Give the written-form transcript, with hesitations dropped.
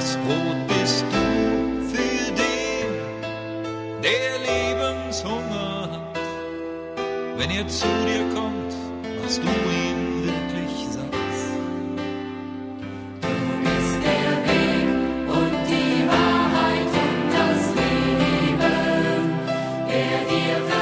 Brot bist du für den, der Lebenshunger hat. Wenn er zu dir kommt, machst du ihn wirklich satt. Du bist der Weg und die Wahrheit und das Leben, der dir